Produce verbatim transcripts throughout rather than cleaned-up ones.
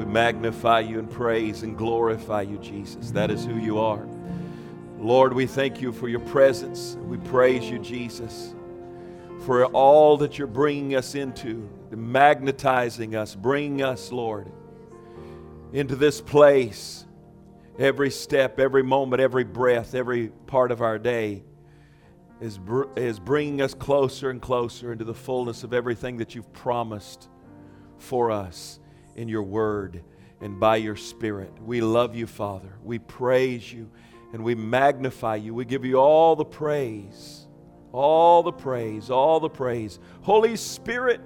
magnify you and praise and glorify you, Jesus. That is who you are. Lord, we thank you for your presence. We praise you, Jesus, for all that you're bringing us into, magnetizing us, bringing us, Lord, into this place. Every step, every moment, every breath, every part of our day is, br- is bringing us closer and closer into the fullness of everything that you've promised for us in your word and by your Spirit. We love you, Father. We praise you and we magnify you. We give you all the praise, all the praise, all the praise. Holy Spirit,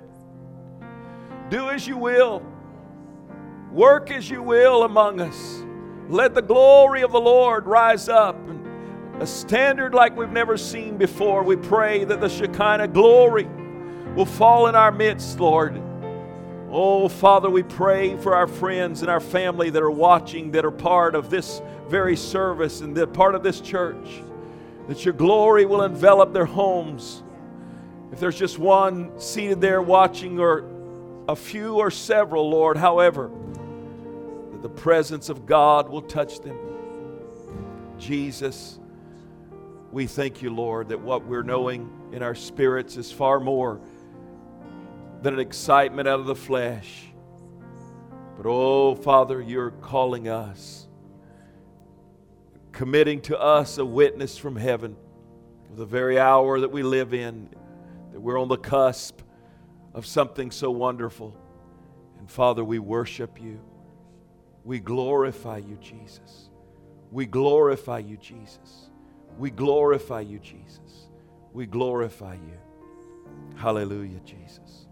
do as you will. Work as you will among us. Let the glory of the Lord rise up, and a standard like we've never seen before. We pray that the Shekinah glory will fall in our midst, Lord. Oh, Father, we pray for our friends and our family that are watching, that are part of this very service and that part of this church, that your glory will envelop their homes. If there's just one seated there watching, or a few or several, Lord, however, the presence of God will touch them. Jesus, we thank you, Lord, that what we're knowing in our spirits is far more than an excitement out of the flesh. But oh, Father, you're calling us, committing to us a witness from heaven of the very hour that we live in, that we're on the cusp of something so wonderful. And Father, we worship you. We glorify you, Jesus. We glorify you, Jesus. We glorify you, Jesus. We glorify you. Hallelujah, Jesus.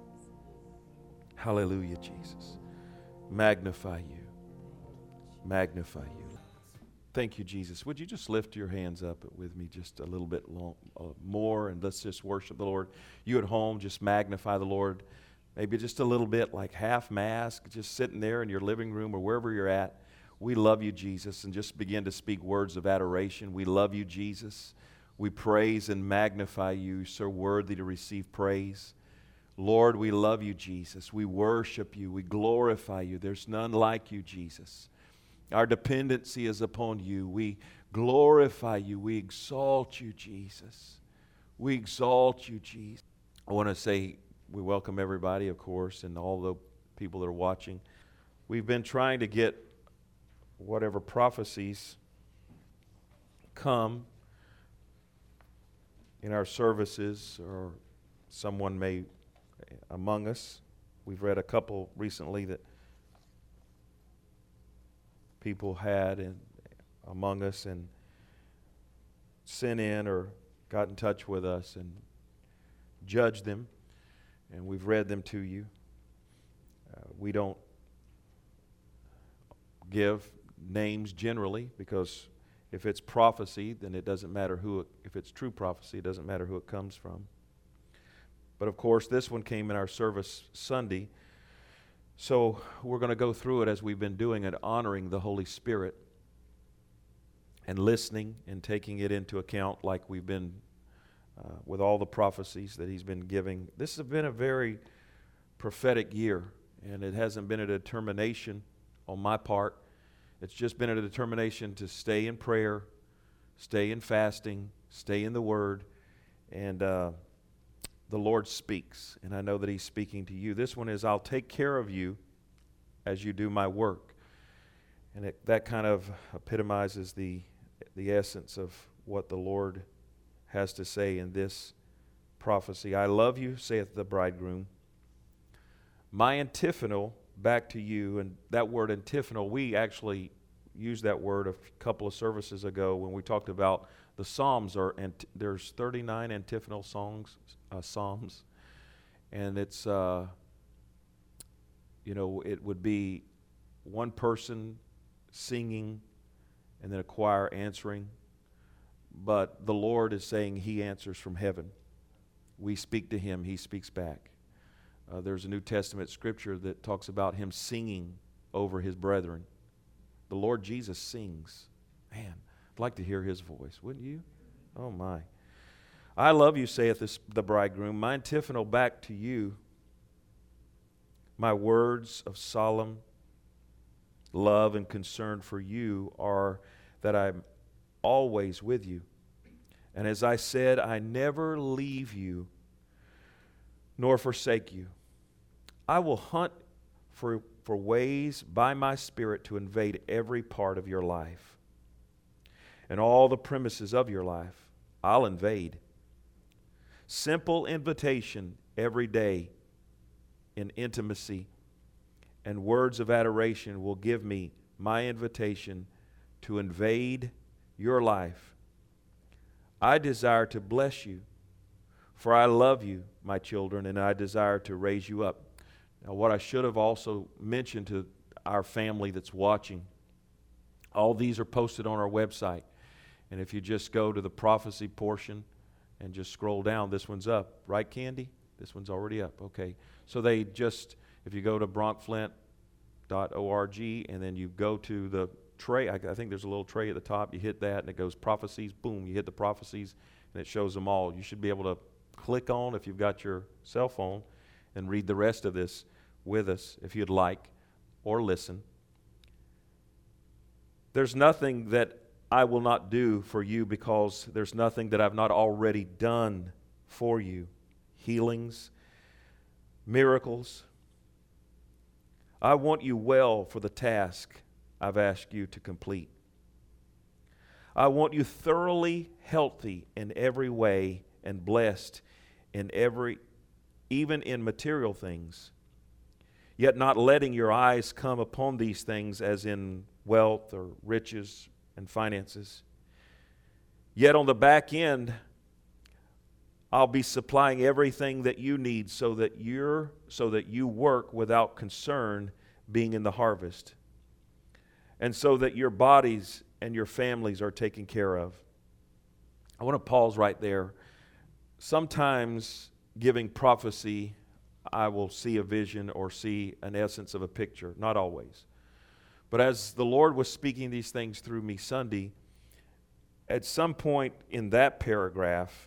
Hallelujah, Jesus. Magnify you. Magnify you. Thank you, Jesus. Would you just lift your hands up with me just a little bit long, uh, more, and let's just worship the Lord. You at home, just magnify the Lord. Maybe just a little bit, like half mask, just sitting there in your living room or wherever you're at. We love you, Jesus, and just begin to speak words of adoration. We love you, Jesus. We praise and magnify you. You're so worthy to receive praise. Lord, we love you, Jesus. We worship you. We glorify you. There's none like you, Jesus. Our dependency is upon you. We glorify you. We exalt you, Jesus. We exalt you, Jesus. I want to say, we welcome everybody, of course, and all the people that are watching. We've been trying to get whatever prophecies come in our services, or someone may among us. We've read a couple recently that people had in, among us and sent in or got in touch with us and judged them. And we've read them to you. Uh, we don't give names generally, because if it's prophecy, then it doesn't matter who it, if it's true prophecy, it doesn't matter who it comes from. But of course, this one came in our service Sunday. So we're going to go through it as we've been doing it, honoring the Holy Spirit and listening and taking it into account like we've been Uh, with all the prophecies that he's been giving. This has been a very prophetic year, and it hasn't been a determination on my part. It's just been a determination to stay in prayer, stay in fasting, stay in the Word, and uh, the Lord speaks, and I know that he's speaking to you. This one is, I'll take care of you as you do my work. And it, that kind of epitomizes the the essence of what the Lord has to say in this prophecy. I love you, saith the bridegroom. My antiphonal back to you, and that word antiphonal, we actually used that word a couple of services ago when we talked about the Psalms. Are ant- there's thirty-nine antiphonal songs, uh, Psalms, and it's uh, you know it would be one person singing and then a choir answering. But the Lord is saying he answers from heaven. We speak to him, he speaks back. Uh, there's a New Testament scripture that talks about him singing over his brethren. The Lord Jesus sings. Man, I'd like to hear his voice, wouldn't you? Oh my. I love you, saith this, the bridegroom. My antiphonal back to you. My words of solemn love and concern for you are that I'm always with you. And as I said, I never leave you nor forsake you. I will hunt for, for ways by my Spirit to invade every part of your life and all the premises of your life. I'll invade. Simple invitation every day in intimacy and words of adoration will give me my invitation to invade your life. I desire to bless you, for I love you, my children, and I desire to raise you up. Now, what I should have also mentioned to our family that's watching, all these are posted on our website. And if you just go to the prophecy portion and just scroll down, this one's up. Right, Candy? This one's already up. Okay. So they just, if you go to bronxflint dot org and then you go to the tray, I, I think there's a little tray at the top. You hit that and it goes prophecies. Boom, you hit the prophecies and it shows them all. You should be able to click on, if you've got your cell phone, and read the rest of this with us if you'd like, or listen. There's nothing that I will not do for you because there's nothing that I've not already done for you. Healings, miracles. I want you well for the task I've asked you to complete. I want you thoroughly healthy in every way and blessed in every, even in material things, yet not letting your eyes come upon these things as in wealth or riches and finances. Yet on the back end, I'll be supplying everything that you need so that you're so that you work without concern being in the harvest, and so that your bodies and your families are taken care of. I want to pause right there. Sometimes giving prophecy, I will see a vision or see an essence of a picture. Not always. But as the Lord was speaking these things through me Sunday, at some point in that paragraph,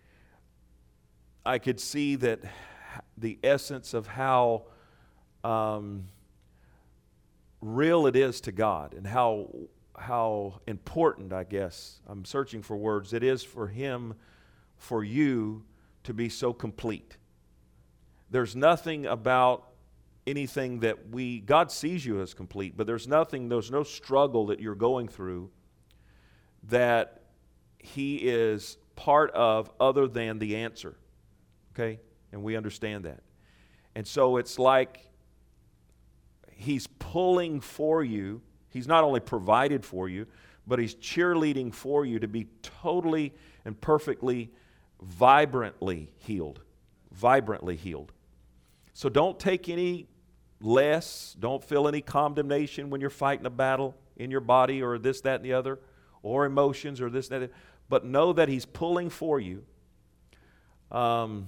I could see that the essence of how um, real it is to God and how how important, I guess, I'm searching for words, it is for Him, for you to be so complete. There's nothing about anything that we, God sees you as complete, but there's nothing, there's no struggle that you're going through that He is part of other than the answer. Okay? And we understand that. And so it's like He's pulling for you. He's not only provided for you, but He's cheerleading for you to be totally and perfectly, vibrantly healed. Vibrantly healed. So don't take any less, don't feel any condemnation when you're fighting a battle in your body or this, that, and the other, or emotions or this, that, but know that He's pulling for you. Um,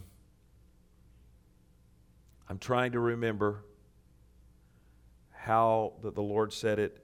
I'm trying to remember how the, the Lord said it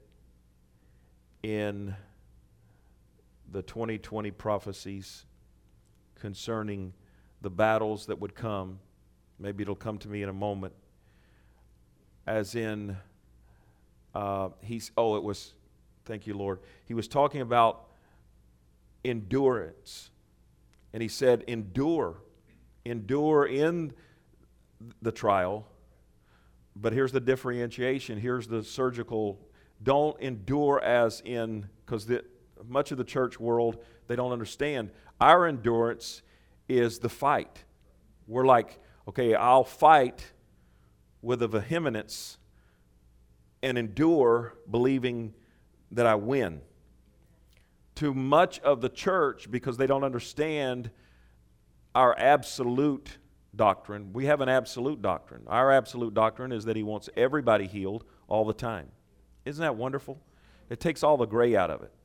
in the twenty twenty prophecies concerning the battles that would come. Maybe it'll come to me in a moment. As in, uh, he's, oh, it was, thank you, Lord. He was talking about endurance. And He said, endure. Endure in the trial. But here's the differentiation. Here's the surgical. Don't endure as in, because much of the church world, they don't understand. Our endurance is the fight. We're like, okay, I'll fight with a vehemence and endure believing that I win. To much of the church, because they don't understand our absolute doctrine, we have an absolute doctrine. Our absolute doctrine is that He wants everybody healed all the time. Isn't that wonderful? It takes all the gray out of it.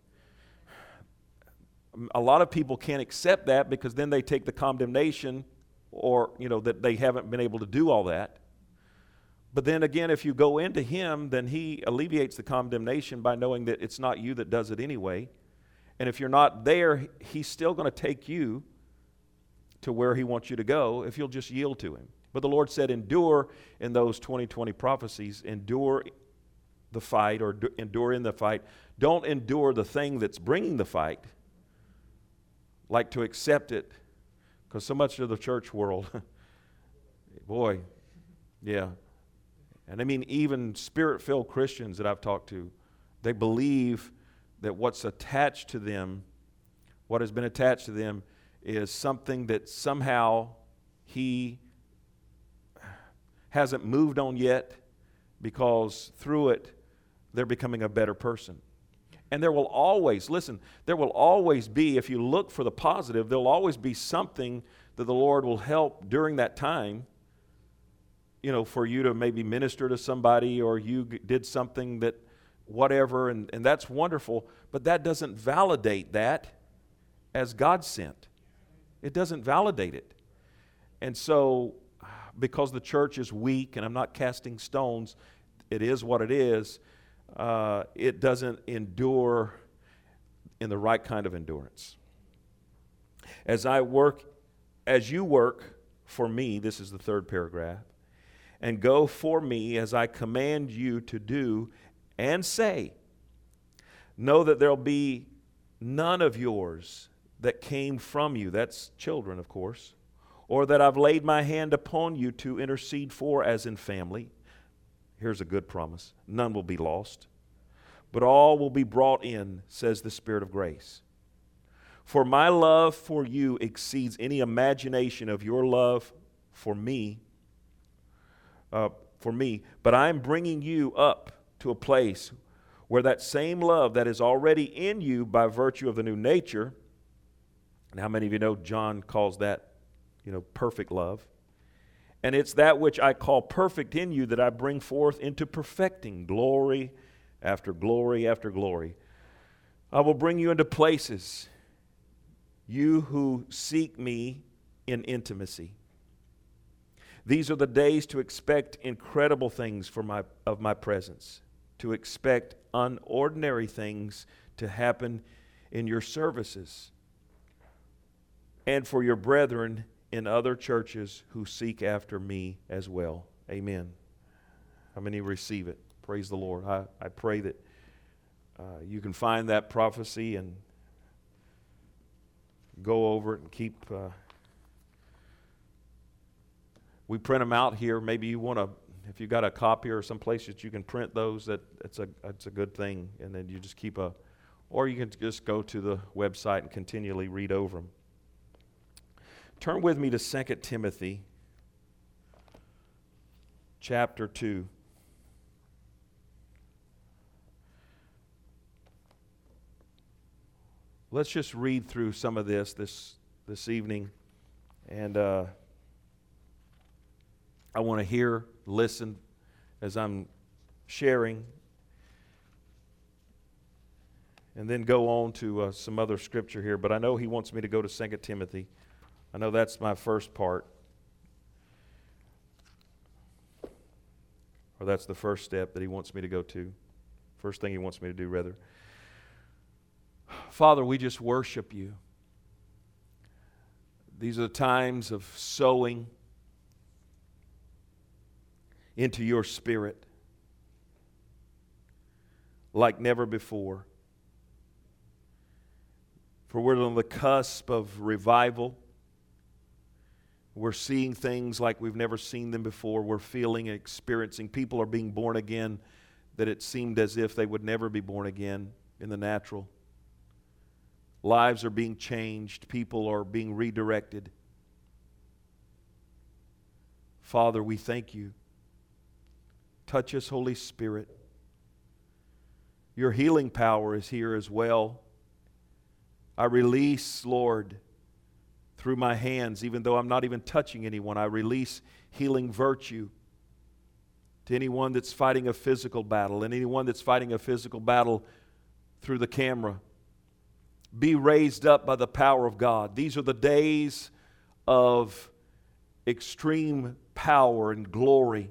A lot of people can't accept that because then they take the condemnation or, you know, that they haven't been able to do all that. But then again, if you go into Him, then He alleviates the condemnation by knowing that it's not you that does it anyway. And if you're not there, He's still going to take you to where He wants you to go if you'll just yield to Him. But the Lord said, endure in those twenty twenty prophecies, endure the fight or do, endure in the fight. Don't endure the thing that's bringing the fight. Like to accept it. Because so much of the church world, boy, yeah. And I mean, even Spirit-filled Christians that I've talked to, they believe that what's attached to them, what has been attached to them, is something that somehow he hasn't moved on yet, because through it, they're becoming a better person. And there will always, listen, there will always be, if you look for the positive, there will always be something that the Lord will help during that time, you know, for you to maybe minister to somebody, or you g- did something that, whatever, and, and that's wonderful, but that doesn't validate that as God sent. It doesn't validate it. And so, because the church is weak, and I'm not casting stones, it is what it is, uh, it doesn't endure in the right kind of endurance. As I work, as you work for me, this is the third paragraph, and go for me as I command you to do and say, know that there'll be none of yours that came from you, that's children, of course, or that I've laid my hand upon you to intercede for as in family. Here's a good promise. None will be lost, but all will be brought in, says the Spirit of grace. For my love for you exceeds any imagination of your love for me, uh, for me, but I'm bringing you up to a place where that same love that is already in you by virtue of the new nature, and how many of you know John calls that, you know, perfect love? And it's that which I call perfect in you that I bring forth into perfecting, glory after glory after glory. I will bring you into places, you who seek me in intimacy. These are the days to expect incredible things for my, of my presence, to expect unordinary things to happen in your services, and for your brethren in other churches who seek after me as well. Amen. How many receive it? Praise the Lord. I, I pray that uh, you can find that prophecy and go over it and keep... Uh, we print them out here. Maybe you want to, if you got a copy or some place that you can print those, that it's a, it's a good thing. And then you just keep a... Or you can just go to the website and continually read over them. Turn with me to Second Timothy chapter two. Let's just read through some of this this, this evening. And uh, I want to hear, listen as I'm sharing. And then go on to uh, some other scripture here. But I know he wants me to go to Second Timothy. I know that's my first part. Or that's the first step that he wants me to go to. First thing he wants me to do, rather. Father, we just worship you. These are the times of sowing into your Spirit like never before. For we're on the cusp of revival. We're seeing things like we've never seen them before. We're feeling and experiencing. People are being born again that it seemed as if they would never be born again in the natural. Lives are being changed. People are being redirected. Father, we thank you. Touch us, Holy Spirit. Your healing power is here as well. I release, Lord, through my hands, even though I'm not even touching anyone, I release healing virtue to anyone that's fighting a physical battle, and anyone that's fighting a physical battle through the camera. Be raised up by the power of God. These are the days of extreme power and glory.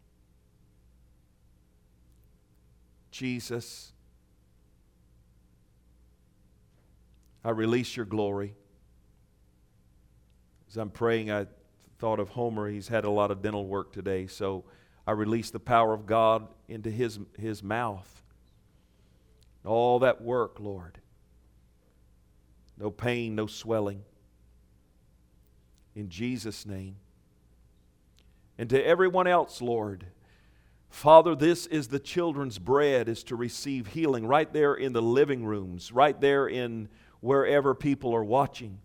Jesus, I release your glory. As I'm praying, I thought of Homer. He's had a lot of dental work today, so I release the power of God into his, his mouth. All that work, Lord. No pain, no swelling. In Jesus' name. And to everyone else, Lord, Father, this is the children's bread, is to receive healing right there in the living rooms, right there in wherever people are watching.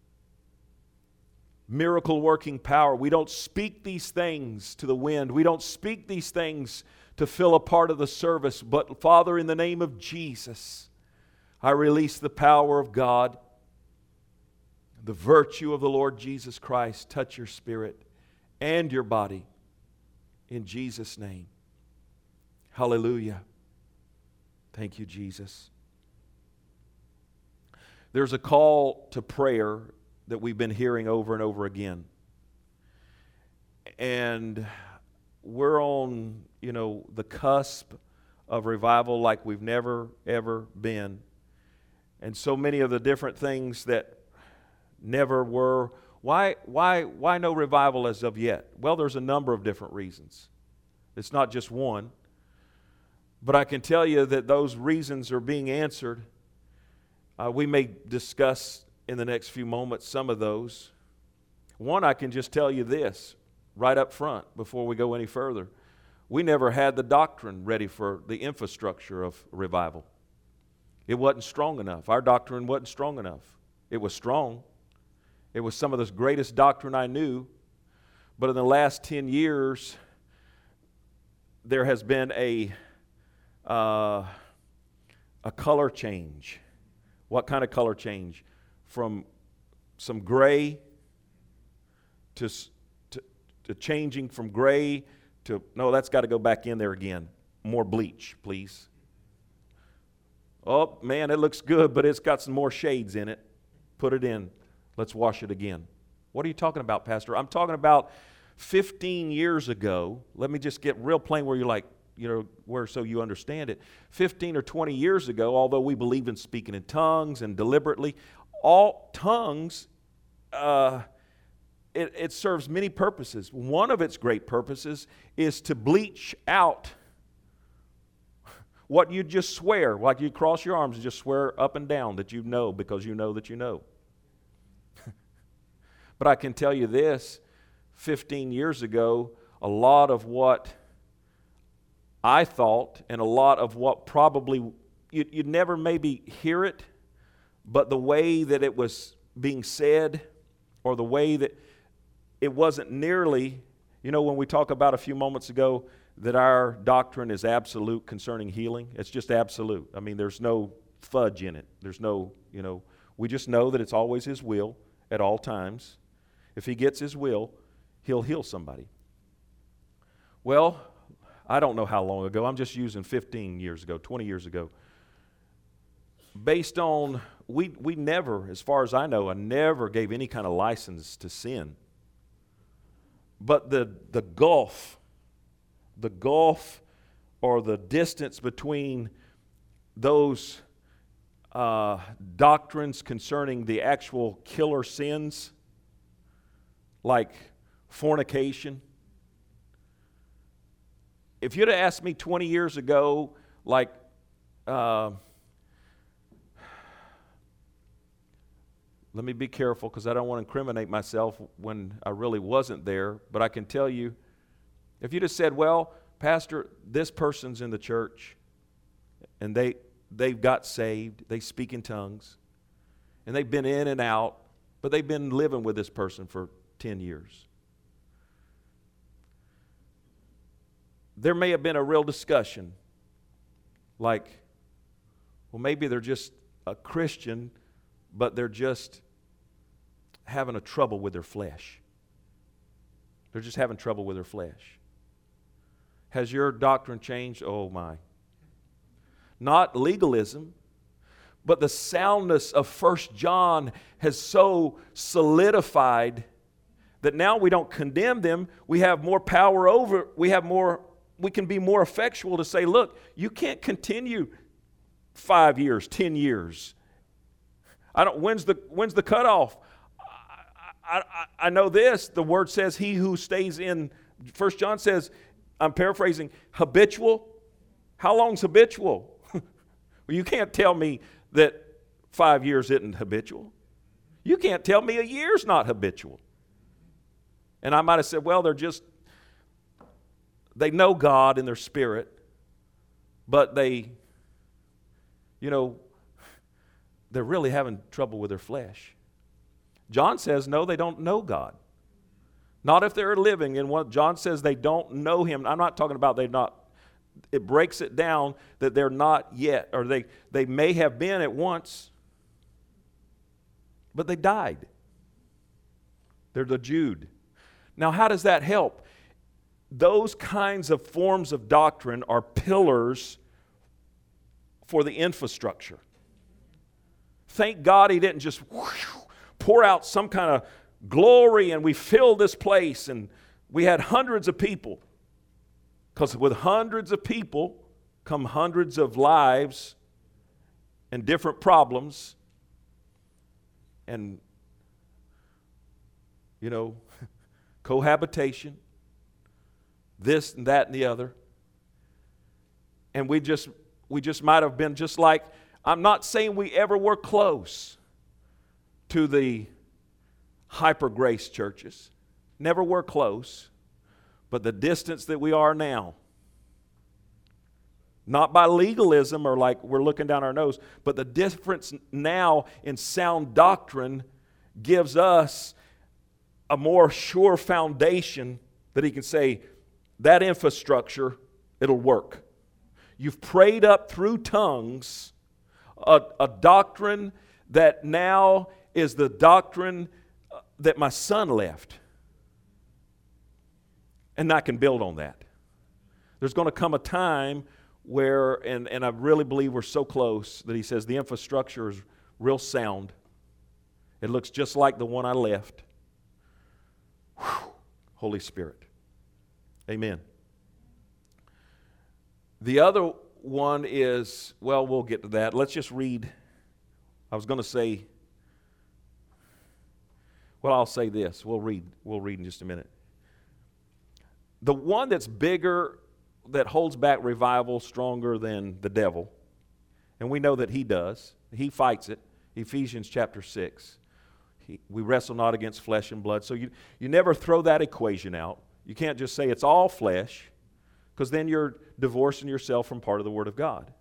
Miracle working power. We don't speak these things to the wind. We don't speak these things to fill a part of the service. But Father, in the name of Jesus, I release the power of God, the virtue of the Lord Jesus Christ. Touch your spirit and your body in Jesus' name. Hallelujah. Thank you, Jesus. There's a call to prayer that we've been hearing over and over again. And we're on, you know, the cusp of revival like we've never, ever been. And so many of the different things that never were. Why, why, why no revival as of yet? Well, there's a number of different reasons. It's not just one. But I can tell you that those reasons are being answered. Uh, we may discuss in the next few moments some of those. One, I can just tell you this right up front before we go any further. We never had the doctrine ready for the infrastructure of revival. It wasn't strong enough. Our doctrine wasn't strong enough. It was strong. It was some of the greatest doctrine I knew. But in the last ten years, there has been a, uh, a color change. What kind of color change? From some gray to, to, to changing from gray to, no, that's got to go back in there again. More bleach, please. Oh, man, it looks good, but it's got some more shades in it. Put it in. Let's wash it again. What are you talking about, Pastor? I'm talking about fifteen years ago. Let me just get real plain where you're like, you know, where so you understand it. fifteen or twenty years ago, although we believed in speaking in tongues and deliberately, all tongues, uh, it, it serves many purposes. One of its great purposes is to bleach out what you just swear, like you cross your arms and just swear up and down that you know because you know that you know. But I can tell you this, fifteen years ago, a lot of what I thought and a lot of what probably, you, you'd never maybe hear it, but the way that it was being said or the way that it wasn't nearly, you know, when we talk about a few moments ago that our doctrine is absolute concerning healing, it's just absolute. I mean, there's no fudge in it. There's no, you know, we just know that it's always His will at all times. If He gets His will, He'll heal somebody. Well, I don't know how long ago. I'm just using fifteen years ago, twenty years ago. Based on, we we never, as far as I know, I never gave any kind of license to sin. But the the gulf, the gulf or the distance between those uh, doctrines concerning the actual killer sins, like fornication. If you'd have asked me twenty years ago, like, uh, let me be careful because I don't want to incriminate myself when I really wasn't there, but I can tell you, if you'd have said, well, Pastor, this person's in the church, and they, they've got saved, they speak in tongues, and they've been in and out, but they've been living with this person for ten years. There may have been a real discussion, like, well, maybe they're just a Christian, but they're just having a trouble with their flesh. They're just having trouble with their flesh. Has your doctrine changed? Oh, my. Not legalism, but the soundness of First John has so solidified that now we don't condemn them. We have more power over, we have more, we can be more effectual to say, look, you can't continue five years, ten years. I don't, when's the, when's the cutoff? I, I, I know this, the word says he who stays in, First John says, I'm paraphrasing, habitual. How long's habitual? Well, you can't tell me that five years isn't habitual. You can't tell me a year's not habitual. And I might have said, well, they're just, they know God in their spirit, but they, you know, they're really having trouble with their flesh. John says, no, they don't know God. Not if they're living in what John says they don't know him. I'm not talking about they've not, it breaks it down that they're not yet, or they, they may have been at once, but they died. They're the Jude. Now, how does that help? Those kinds of forms of doctrine are pillars for the infrastructure. Thank God he didn't just whoosh, pour out some kind of glory and we filled this place and we had hundreds of people. Because with hundreds of people come hundreds of lives and different problems and, you know, cohabitation, this and that and the other. And we just we just might have been just like, I'm not saying we ever were close to the hyper grace churches. Never were close. But the distance that we are now, not by legalism or like we're looking down our nose, but the difference now in sound doctrine gives us a more sure foundation that he can say, that infrastructure, it'll work. You've prayed up through tongues a, a doctrine that now is the doctrine that my son left. And I can build on that. There's going to come a time where, and, and I really believe we're so close, that he says the infrastructure is real sound. It looks just like the one I left. Whew. Holy Spirit. Amen. The other one is, well, we'll get to that. Let's just read. I was going to say, well, I'll say this. We'll read. We'll read in just a minute. The one that's bigger, that holds back revival stronger than the devil, and we know that he does. He fights it. Ephesians chapter six. He, we wrestle not against flesh and blood. So you, you never throw that equation out. You can't just say it's all flesh, because then you're divorcing yourself from part of the Word of God.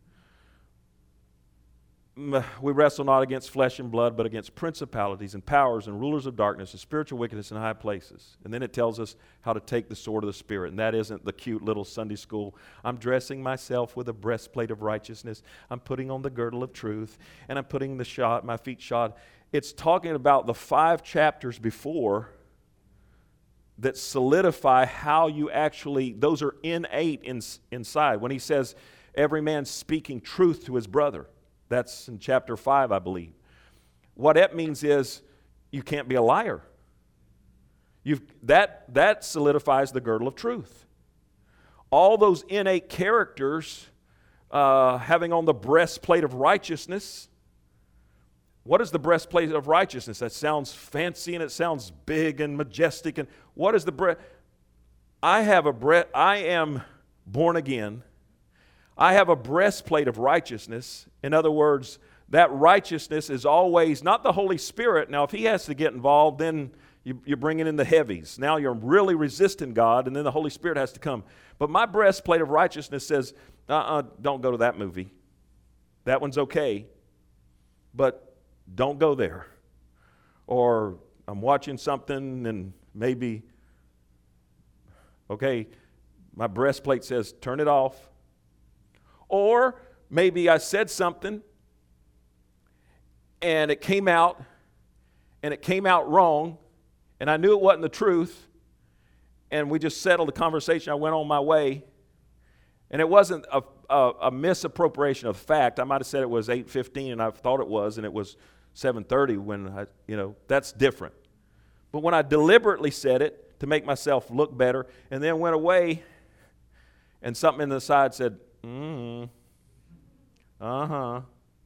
We wrestle not against flesh and blood, but against principalities and powers and rulers of darkness and spiritual wickedness in high places. And then it tells us how to take the sword of the Spirit. And that isn't the cute little Sunday school, I'm dressing myself with a breastplate of righteousness, I'm putting on the girdle of truth, and I'm putting the shod, my feet shod. It's talking about the five chapters before that solidify how you actually, those are innate in, inside. When he says, every man speaking truth to his brother. That's in chapter five, I believe. What that means is you can't be a liar. You've, that, that solidifies the girdle of truth. All those innate characters, uh, having on the breastplate of righteousness. What is the breastplate of righteousness? That sounds fancy and it sounds big and majestic. And what is the breast? I have a breast. I am born again. I have a breastplate of righteousness. In other words, that righteousness is always not the Holy Spirit. Now, if he has to get involved, then you, you're bringing in the heavies. Now you're really resisting God, and then the Holy Spirit has to come. But my breastplate of righteousness says, uh-uh, don't go to that movie. That one's okay, but don't go there. Or I'm watching something and maybe, okay, my breastplate says, turn it off. Or maybe I said something and it came out and it came out wrong and I knew it wasn't the truth and we just settled the conversation. I went on my way and it wasn't a, a, a misappropriation of fact. I might have said it was eight fifteen and I thought it was and it was seven thirty when I, you know, that's different. But when I deliberately said it to make myself look better and then went away and something in the side said, Mm-hmm. Uh-huh.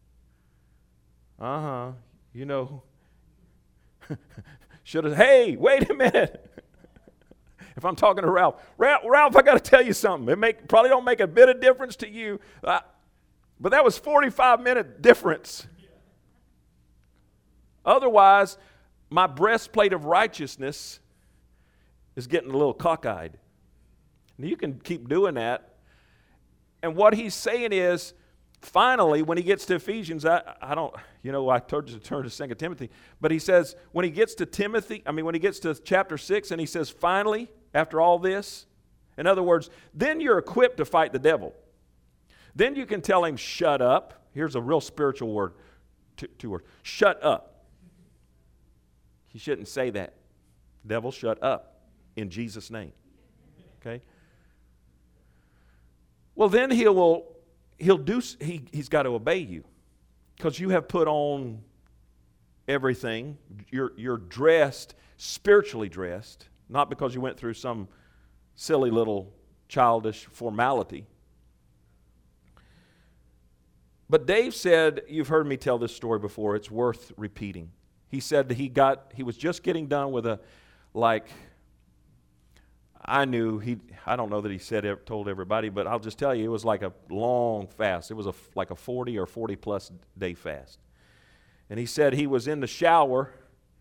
Uh-huh. You know, should have, hey, wait a minute. If I'm talking to Ralph, Ralph, Ralph I got to tell you something. It make, probably don't make a bit of difference to you, uh, but that was forty-five minute difference. Otherwise, my breastplate of righteousness is getting a little cockeyed. And you can keep doing that. And what he's saying is, finally, when he gets to Ephesians, I, I don't, you know, I told you to turn to Second Timothy, but he says, when he gets to Timothy, I mean, when he gets to chapter six, and he says, finally, after all this, in other words, then you're equipped to fight the devil. Then you can tell him, shut up. Here's a real spiritual word, two, two words, shut up. He shouldn't say that. Devil, shut up in Jesus' name. Okay? Well, then he will, he'll do, he, he's got to obey you because you have put on everything. You're, you're dressed, spiritually dressed, not because you went through some silly little childish formality. But Dave said, you've heard me tell this story before, it's worth repeating. He said that he got, he was just getting done with a, like, I knew, he, I don't know that he said, told everybody, but I'll just tell you, it was like a long fast. It was a, like a forty or forty plus day fast. And he said he was in the shower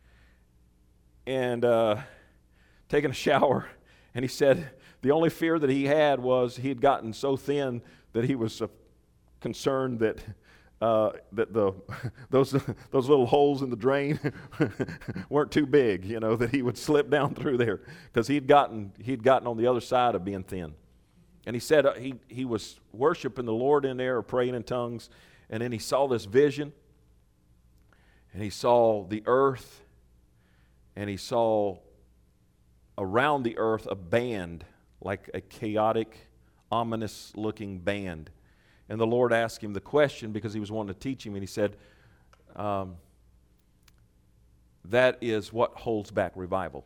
and uh, taking a shower, and he said the only fear that he had was he had gotten so thin that he was uh, concerned that uh, that the those those little holes in the drain weren't too big, you know, that he would slip down through there because he'd gotten he'd gotten on the other side of being thin. And he said uh, he he was worshiping the Lord in there, or praying in tongues, and then he saw this vision, and he saw the earth, and he saw around the earth a band, like a chaotic, ominous-looking band. And the Lord asked him the question because he was wanting to teach him, and he said, um, that is what holds back revival.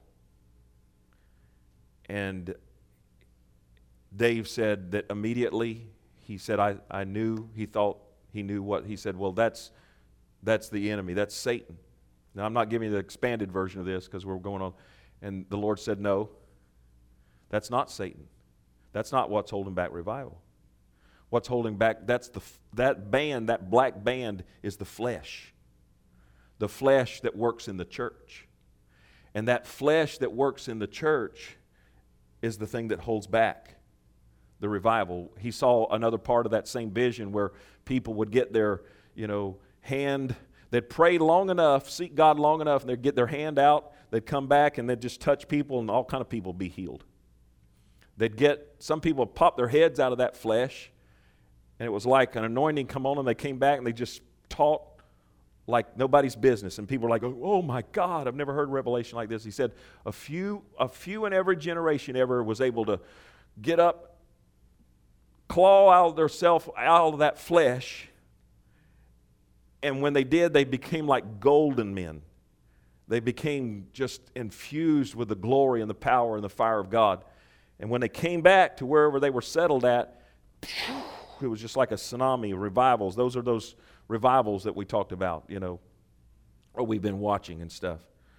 And Dave said that immediately, he said, I, I knew, he thought he knew what, he said, well, that's, that's the enemy, that's Satan. Now, I'm not giving you the expanded version of this because we're going on. And the Lord said, no, that's not Satan. That's not what's holding back revival. What's holding back, that's the that band, that black band is the flesh. The flesh that works in the church. And that flesh that works in the church is the thing that holds back the revival. He saw another part of that same vision where people would get their, you know, hand, they'd pray long enough, seek God long enough, and they'd get their hand out, they'd come back and they'd just touch people and all kind of people be healed. They'd get, some people would pop their heads out of that flesh, and it was like an anointing come on, and they came back and they just taught like nobody's business. And people were like, oh my God, I've never heard revelation like this. He said a few, a few in every generation ever was able to get up, claw out of themselves, out of that flesh. And when they did, they became like golden men. They became just infused with the glory and the power and the fire of God. And when they came back to wherever they were settled at, it was just like a tsunami of revivals. Those are those revivals that we talked about, you know, or we've been watching and stuff.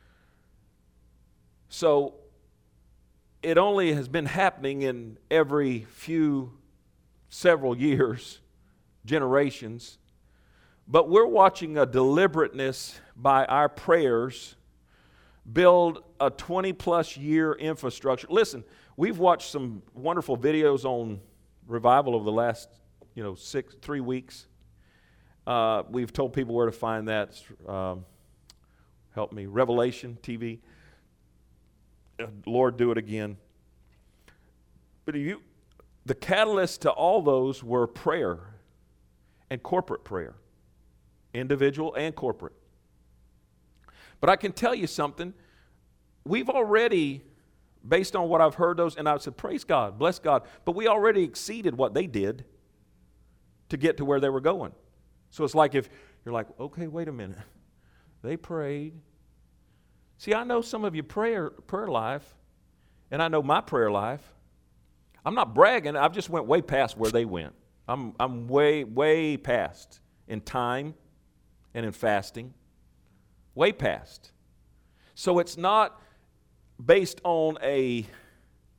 So it only has been happening in every few, several years, generations. But we're watching a deliberateness by our prayers build a twenty plus year infrastructure. Listen, we've watched some wonderful videos on revival over the last, you know, six, three weeks. Uh, we've told people where to find that. Um, help me. Revelation T V. Uh, Lord, do it again. But you, the catalyst to all those were prayer and corporate prayer. Individual and corporate. But I can tell you something. We've already, based on what I've heard those, and I said, praise God, bless God, but we already exceeded what they did to get to where they were going. So it's like if you're like, okay, wait a minute. They prayed. See, I know some of your prayer prayer life, and I know my prayer life. I'm not bragging. I've just went way past where they went. I'm I'm way, way past in time and in fasting. Way past. So it's not based on a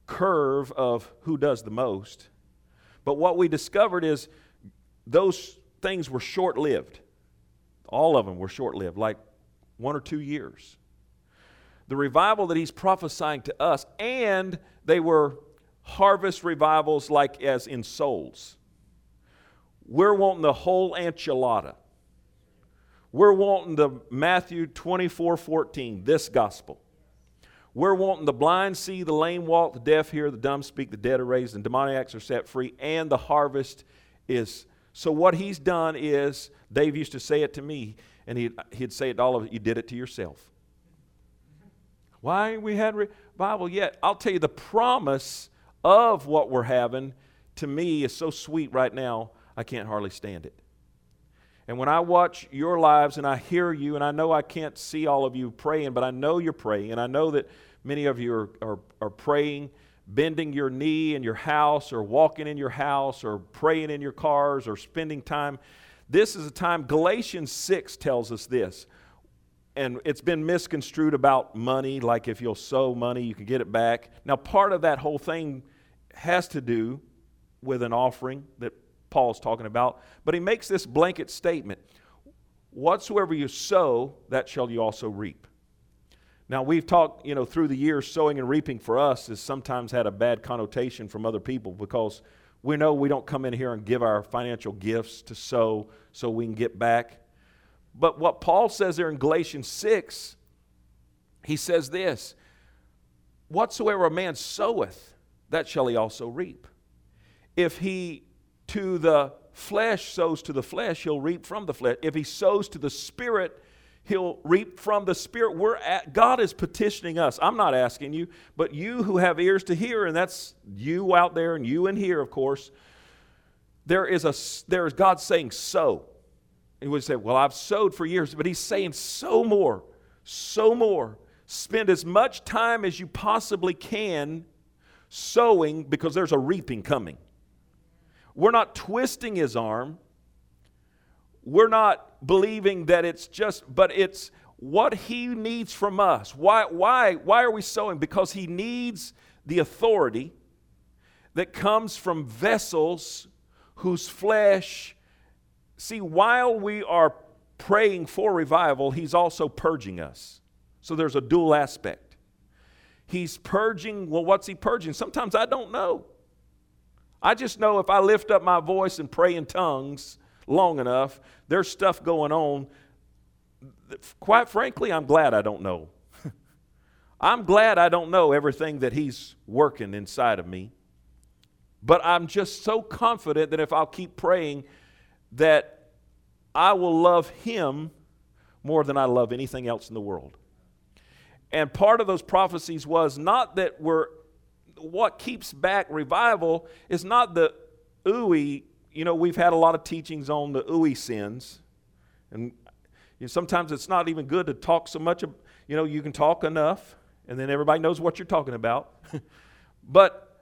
curve of who does the most. But what we discovered is those things were short-lived. All of them were short-lived, like one or two years. The revival that he's prophesying to us, and they were harvest revivals like as in souls. We're wanting the whole enchilada. We're wanting the Matthew twenty-four fourteen, this gospel. We're wanting the blind see, the lame walk, the deaf hear, the dumb speak, the dead are raised, and demoniacs are set free, and the harvest is. So what he's done is, Dave used to say it to me, and he'd, he'd say it to all of it, you did it to yourself. Why we had revival yet? I'll tell you, the promise of what we're having, to me, is so sweet right now, I can't hardly stand it. And when I watch your lives and I hear you, and I know I can't see all of you praying, but I know you're praying, and I know that many of you are, are, are praying, bending your knee in your house, or walking in your house, or praying in your cars, or spending time. This is a time, Galatians six tells us this, and it's been misconstrued about money, like if you'll sow money, you can get it back. Now, part of that whole thing has to do with an offering that Paul's talking about, but he makes this blanket statement, whatsoever you sow, that shall you also reap. Now, we've talked, you know, through the years, sowing and reaping for us has sometimes had a bad connotation from other people, because we know we don't come in here and give our financial gifts to sow so we can get back. But what Paul says there in Galatians six, he says this, whatsoever a man soweth, that shall he also reap. If he to the flesh sows to the flesh, he'll reap from the flesh. If he sows to the Spirit, he'll reap from the Spirit. We're at, God is petitioning us. I'm not asking you, but you who have ears to hear, and that's you out there and you in here, of course, there is a there is God saying sow. He would say, well, I've sowed for years, but he's saying sow more, sow more. Spend as much time as you possibly can sowing, because there's a reaping coming. We're not twisting his arm. We're not believing that it's just, but it's what he needs from us. Why, why, why are we sowing? Because he needs the authority that comes from vessels whose flesh, see, while we are praying for revival, he's also purging us. So there's a dual aspect. He's purging, well, what's he purging? Sometimes I don't know. I just know if I lift up my voice and pray in tongues long enough, there's stuff going on. Quite frankly, I'm glad I don't know. I'm glad I don't know everything that he's working inside of me. But I'm just so confident that if I'll keep praying, that I will love him more than I love anything else in the world. And part of those prophecies was not that we're, what keeps back revival is not the ooey. You know, we've had a lot of teachings on the ooey sins. And you know, sometimes it's not even good to talk so much. Of, you know, you can talk enough, and then everybody knows what you're talking about. But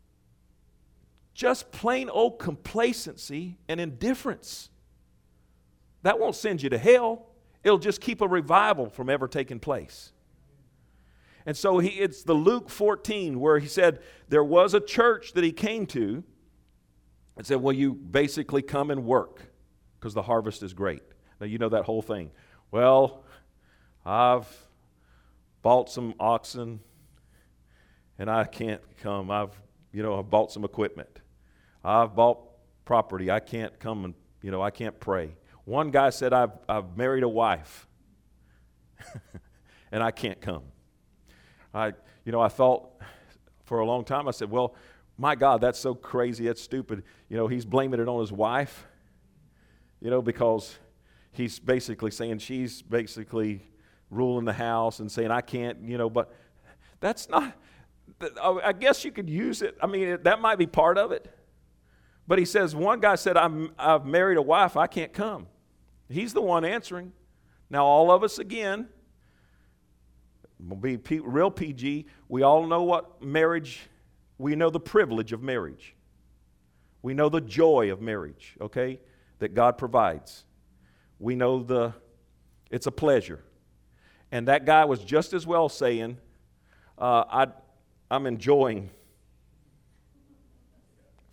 just plain old complacency and indifference, that won't send you to hell. It'll just keep a revival from ever taking place. And so he, it's the Luke fourteen where he said there was a church that he came to and said, well, you basically come and work because the harvest is great. Now, you know that whole thing. Well, I've bought some oxen and I can't come. I've, you know, I've bought some equipment. I've bought property. I can't come and, you know, I can't pray. One guy said, I've, I've married a wife and I can't come. I, you know, I thought for a long time, I said, well, my God, that's so crazy, that's stupid. You know, he's blaming it on his wife, you know, because he's basically saying she's basically ruling the house and saying, I can't, you know, but that's not, I guess you could use it. I mean, that might be part of it. But he says, one guy said, I'm, I've married a wife, I can't come. He's the one answering. Now, all of us, again, we'll be P, real P G. We all know what marriage, we know the privilege of marriage. We know the joy of marriage, okay, that God provides. We know the, it's a pleasure. And that guy was just as well saying, uh, I, I'm enjoying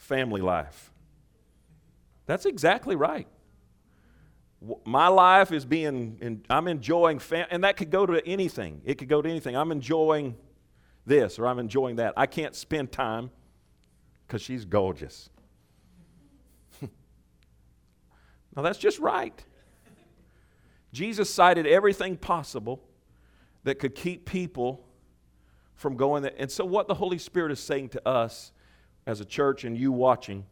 family life. That's exactly right. My life is being, in, I'm enjoying, fam- and that could go to anything. It could go to anything. I'm enjoying this or I'm enjoying that. I can't spend time because she's gorgeous. Now that's just right. Jesus cited everything possible that could keep people from going there. And so what the Holy Spirit is saying to us as a church and you watching,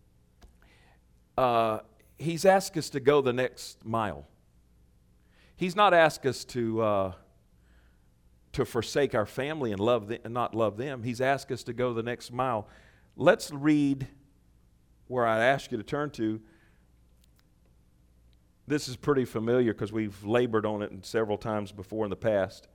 uh, He's asked us to go the next mile. He's not asked us to uh, to forsake our family and love them, and not love them. He's asked us to go the next mile. Let's read where I ask you to turn to. This is pretty familiar because we've labored on it several times before in the past.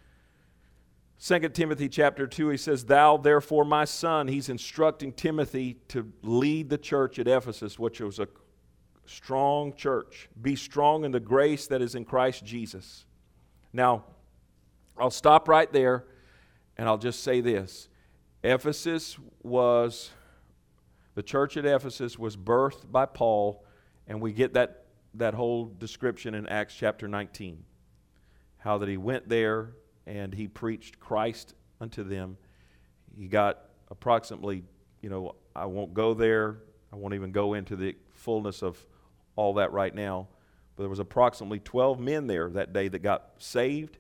Second Timothy chapter two, he says, "Thou therefore, my son," he's instructing Timothy to lead the church at Ephesus, which was a strong church. "Be strong in the grace that is in Christ Jesus." Now, I'll stop right there and I'll just say this. Ephesus was, the church at Ephesus was birthed by Paul, and we get that, that whole description in Acts chapter nineteen. How that he went there and he preached Christ unto them. He got approximately, you know, I won't go there. I won't even go into the fullness of all that right now. But there was approximately twelve men there that day that got saved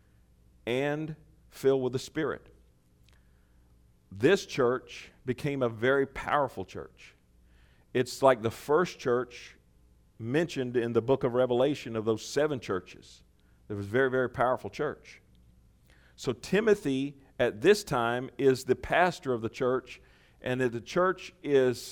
and filled with the Spirit. This church became a very powerful church. It's like the first church mentioned in the book of Revelation of those seven churches. It was a very, very powerful church. So Timothy at this time is the pastor of the church, and that the church is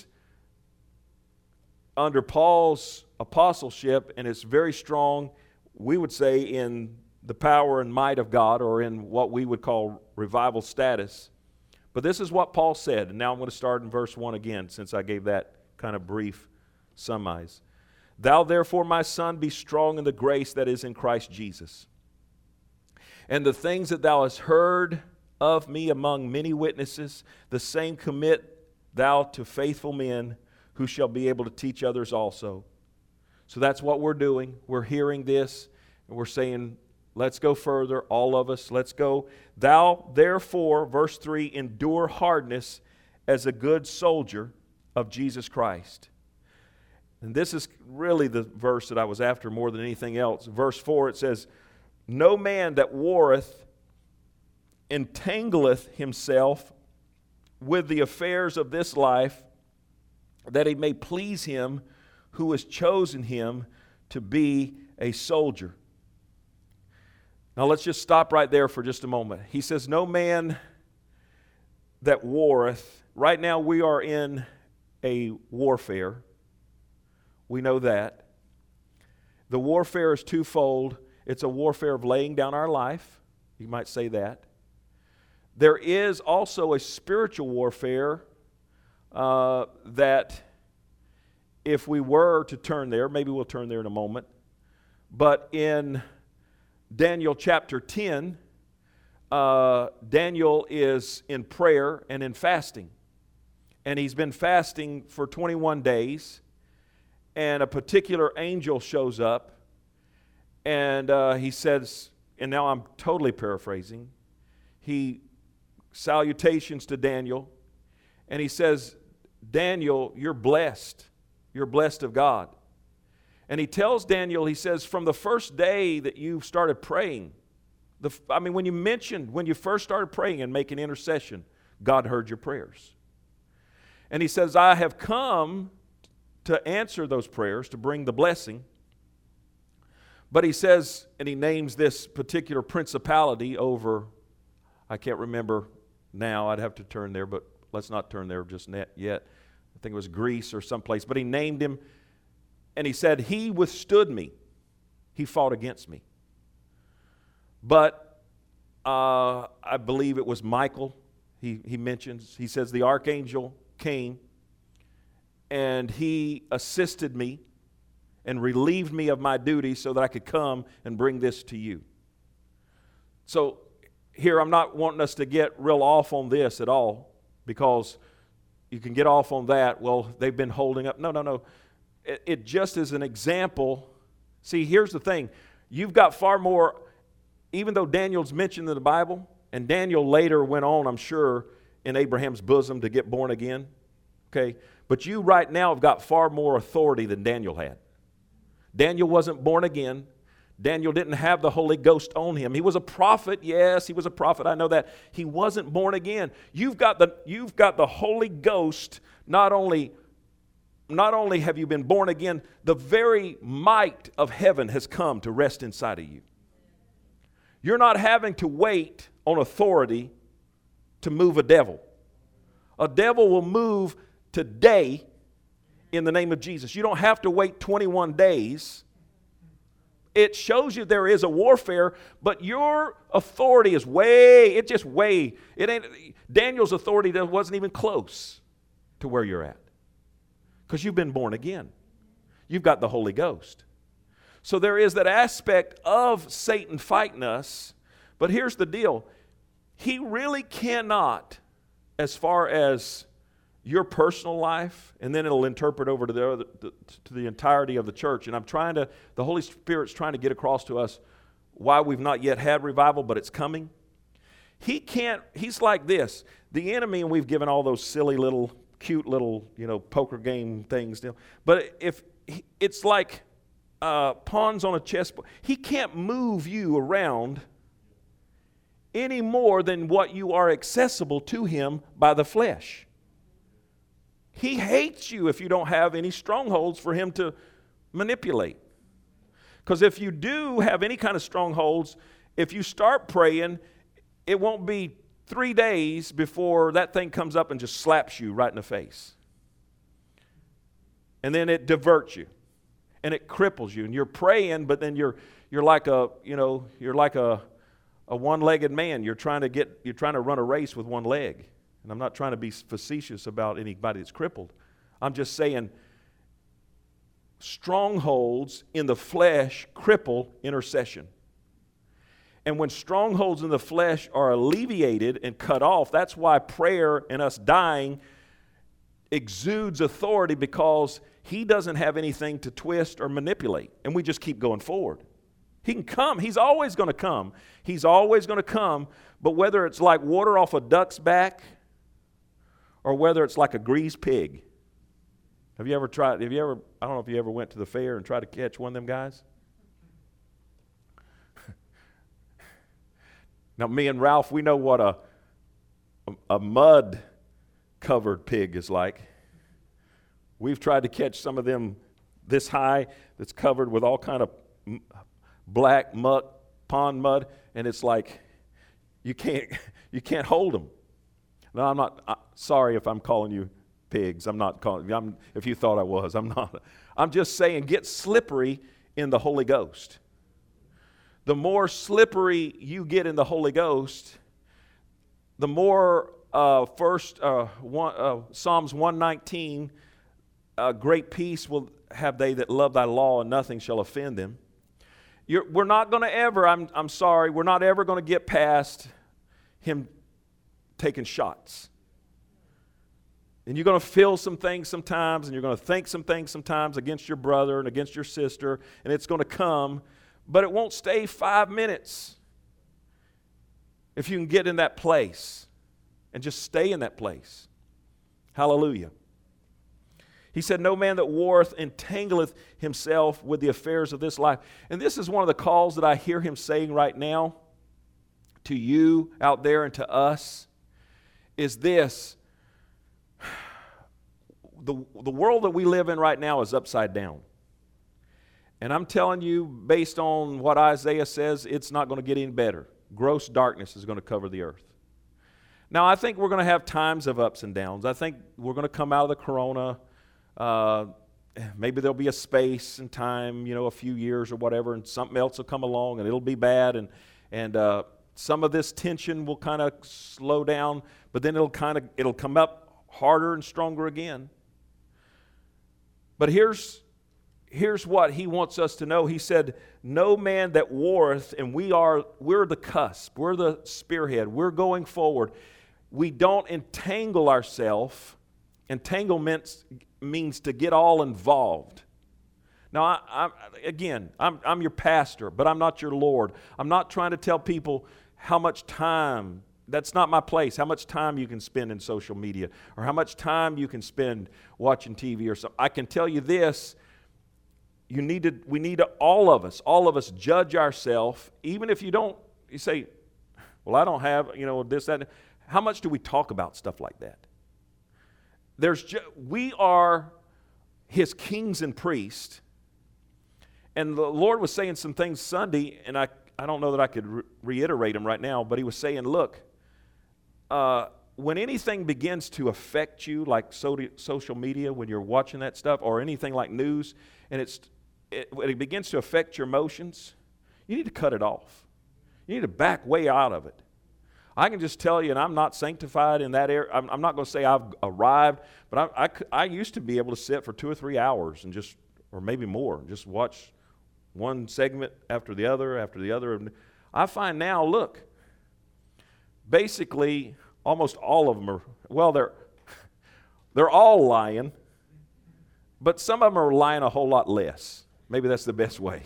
under Paul's apostleship, and it's very strong, we would say, in the power and might of God, or in what we would call revival status. But this is what Paul said, and now I'm going to start in verse one again, since I gave that kind of brief summarize. "Thou therefore, my son, be strong in the grace that is in Christ Jesus. And the things that thou hast heard of me among many witnesses, the same commit thou to faithful men, who shall be able to teach others also." So that's what we're doing. We're hearing this, and we're saying, let's go further, all of us, let's go. "Thou therefore," verse three, "endure hardness as a good soldier of Jesus Christ." And this is really the verse that I was after more than anything else. Verse four, it says, "No man that warreth entangleth himself with the affairs of this life, that he may please him who has chosen him to be a soldier." Now let's just stop right there for just a moment. He says, "No man that warreth." Right now we are in a warfare. We know that. The warfare is twofold. It's a warfare of laying down our life. You might say that. There is also a spiritual warfare uh, that if we were to turn there, maybe we'll turn there in a moment, but in Daniel chapter ten, uh, Daniel is in prayer and in fasting. And he's been fasting for twenty-one days, and a particular angel shows up, and uh, he says, and now I'm totally paraphrasing, he salutations to Daniel, and he says, "Daniel, you're blessed. You're blessed of God." And he tells Daniel, he says, from the first day that you started praying, the, I mean, when you mentioned, when you first started praying and making intercession, God heard your prayers. And he says, "I have come to answer those prayers, to bring the blessing." But he says, and he names this particular principality over, I can't remember now, I'd have to turn there, but let's not turn there just yet. I think it was Greece or someplace. But he named him, and he said, "He withstood me. He fought against me." But uh, I believe it was Michael, he, he mentions. He says, "The archangel came, and he assisted me and relieved me of my duty so that I could come and bring this to you." So here I'm not wanting us to get real off on this at all, because you can get off on that. Well, they've been holding up. No, no, no. It, it just is an example. See, here's the thing. You've got far more, even though Daniel's mentioned in the Bible, and Daniel later went on, I'm sure, in Abraham's bosom to get born again. Okay? But you right now have got far more authority than Daniel had. Daniel wasn't born again. Daniel didn't have the Holy Ghost on him. He was a prophet, yes, he was a prophet, I know that. He wasn't born again. You've got the, you've got the Holy Ghost. Not only, not only have you been born again, the very might of heaven has come to rest inside of you. You're not having to wait on authority to move a devil. A devil will move today in the name of Jesus. You don't have to wait twenty-one days. It shows you there is a warfare, but your authority is way, it just way, it ain't, Daniel's authority wasn't even close to where you're at. Because you've been born again. You've got the Holy Ghost. So there is that aspect of Satan fighting us, but here's the deal. He really cannot, as far as your personal life, and then it'll interpret over to the, other, to the entirety of the church. And I'm trying to, the Holy Spirit's trying to get across to us why we've not yet had revival, but it's coming. He can't, he's like this. The enemy, and we've given all those silly little, cute little, you know, poker game things. But if, it's like uh, pawns on a chessboard. He can't move you around any more than what you are accessible to him by the flesh. He hates you if you don't have any strongholds for him to manipulate. Because if you do have any kind of strongholds, if you start praying, it won't be three days before that thing comes up and just slaps you right in the face. And then it diverts you. And it cripples you. And you're praying, but then you're you're like a, you know, you're like a, a one-legged man. You're trying to get you're trying to run a race with one leg. And I'm not trying to be facetious about anybody that's crippled. I'm just saying strongholds in the flesh cripple intercession. And when strongholds in the flesh are alleviated and cut off, that's why prayer and us dying exudes authority, because he doesn't have anything to twist or manipulate. And we just keep going forward. He can come. He's always going to come. He's always going to come. But whether it's like water off a duck's back, or whether it's like a greased pig. Have you ever tried, have you ever, I don't know if you ever went to the fair and tried to catch one of them guys? Now, me and Ralph, we know what a, a, a mud-covered pig is like. We've tried to catch some of them this high that's covered with all kind of m- black muck, pond mud, and it's like you can't, you can't hold them. No, I'm not, uh, sorry if I'm calling you pigs. I'm not calling you, I'm, if you thought I was, I'm not. I'm just saying get slippery in the Holy Ghost. The more slippery you get in the Holy Ghost, the more, uh, first, uh, one, uh, Psalms one nineteen, uh, great peace will have they that love thy law, and nothing shall offend them. You're, we're not going to ever, I'm, I'm sorry, we're not ever going to get past him taking shots. And you're going to feel some things sometimes, and you're going to think some things sometimes against your brother and against your sister, and it's going to come, but it won't stay five minutes if you can get in that place and just stay in that place. Hallelujah. He said, no man that warreth entangleth himself with the affairs of this life. And this is one of the calls that I hear him saying right now to you out there and to us. Is this, the, the world that we live in right now is upside down. And I'm telling you, based on what Isaiah says, it's not going to get any better. Gross darkness is going to cover the earth. Now, I think we're going to have times of ups and downs. I think we're going to come out of the corona. Uh, maybe there'll be a space and time, you know, a few years or whatever, and something else will come along and it'll be bad. And, and, uh, some of this tension will kind of slow down, but then it'll kind of it'll come up harder and stronger again. But here's here's what he wants us to know. He said, "No man that warreth," and we are we're the cusp, we're the spearhead, we're going forward. We don't entangle ourselves Entanglement means to get all involved. Now, I, I, again, I'm, I'm your pastor, but I'm not your Lord. I'm not trying to tell people how much time, that's not my place, how much time you can spend in social media or how much time you can spend watching T V or something. I can tell you this, you need to, we need to, all of us, all of us judge ourselves, even if you don't, you say, well, I don't have, you know, this, that. How much do we talk about stuff like that? There's ju- we are His kings and priests. And the Lord was saying some things Sunday, and I, I don't know that I could re- reiterate them right now, but He was saying, look, uh, when anything begins to affect you, like so- social media, when you're watching that stuff, or anything like news, and it's it, when it begins to affect your emotions, you need to cut it off. You need to back way out of it. I can just tell you, and I'm not sanctified in that area. I'm, I'm not going to say I've arrived, but I, I, I used to be able to sit for two or three hours and just, or maybe more, just watch one segment after the other, after the other. I find now, look, basically almost all of them are, well, they're, they're all lying, but some of them are lying a whole lot less. Maybe that's the best way.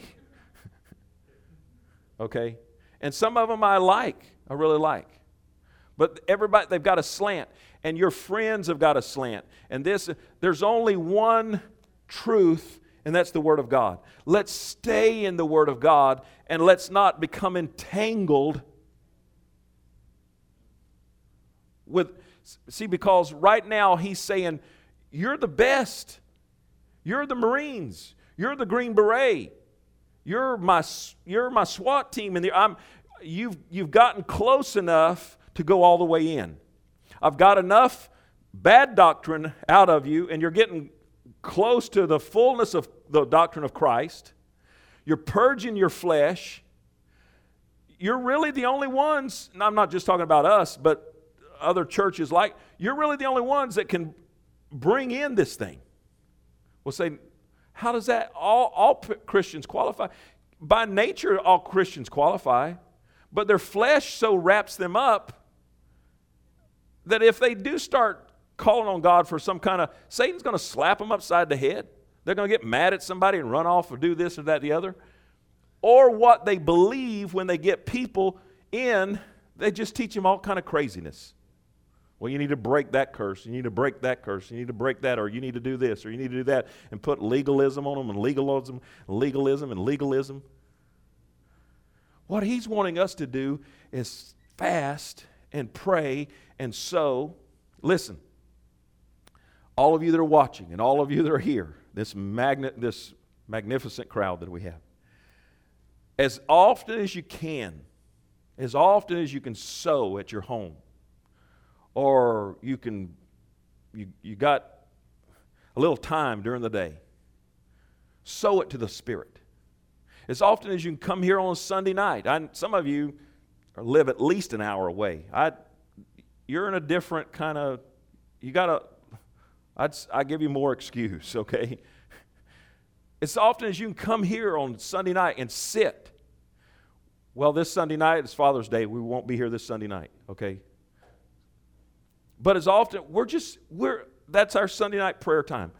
Okay? And some of them I like, I really like. But everybody, they've got a slant, and your friends have got a slant. And this, there's only one truth, and that's the Word of God. Let's stay in the Word of God, and let's not become entangled with, see, because right now He's saying, you're the best. You're the Marines. You're the Green Beret. You're my, you're my SWAT team. And I'm, you've, you've gotten close enough to go all the way in. I've got enough bad doctrine out of you, and you're getting close to the fullness of the doctrine of Christ. You're purging your flesh. You're really the only ones, and I'm not just talking about us, but other churches like, you're really the only ones that can bring in this thing. We'll say, how does that, all, all Christians qualify? By nature, all Christians qualify, but their flesh so wraps them up that if they do start calling on God for some kind of, Satan's going to slap them upside the head. They're going to get mad at somebody and run off or do this or that, the other. Or what they believe when they get people in, they just teach them all kind of craziness. Well, you need to break that curse. You need to break that curse. You need to break that, or you need to do this, or you need to do that, and put legalism on them, and legalism, and legalism, and legalism. What He's wanting us to do is fast and pray and sow. Listen, all of you that are watching, and all of you that are here, this magnet, this magnificent crowd that we have, as often as you can, as often as you can sow at your home, or you can, you, you got a little time during the day, sow it to the Spirit. As often as you can come here on a Sunday night. I, some of you live at least an hour away. I, you're in a different kind of, you got to, I'd, I give you more excuse, okay? As often as you can come here on Sunday night and sit. Well, this Sunday night is Father's Day. We won't be here this Sunday night, okay? But as often, we're just, we're, that's our Sunday night prayer time.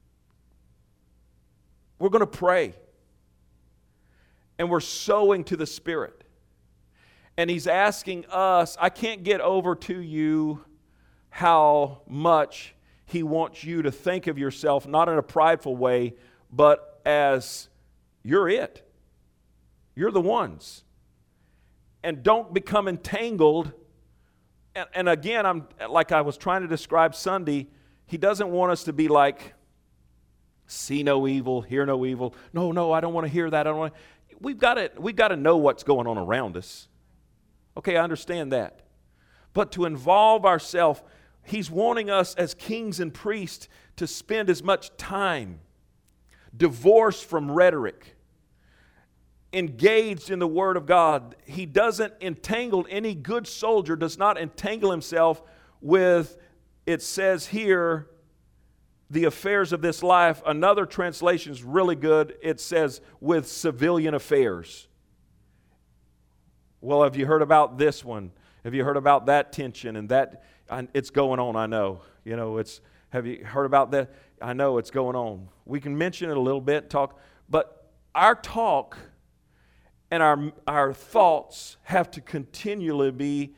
We're going to pray. And we're sowing to the Spirit. And He's asking us, I can't get over to you how much He wants you to think of yourself, not in a prideful way, but as you're it. You're the ones. And don't become entangled. And, and again, I'm like I was trying to describe Sunday, He doesn't want us to be like, see no evil, hear no evil. No, no, I don't want to hear that. I don't want to. We've got to, we've got to know what's going on around us. Okay, I understand that. But to involve ourselves, He's wanting us as kings and priests to spend as much time divorced from rhetoric, engaged in the Word of God. He doesn't entangle, any good soldier does not entangle himself with, it says here, the affairs of this life. Another translation is really good. It says, with civilian affairs. Well, have you heard about this one? Have you heard about that tension and that? It's going on, I know. You know, it's, Have you heard about that? I know it's going on. We can mention it a little bit, talk, but our talk and our, our thoughts have to continually be,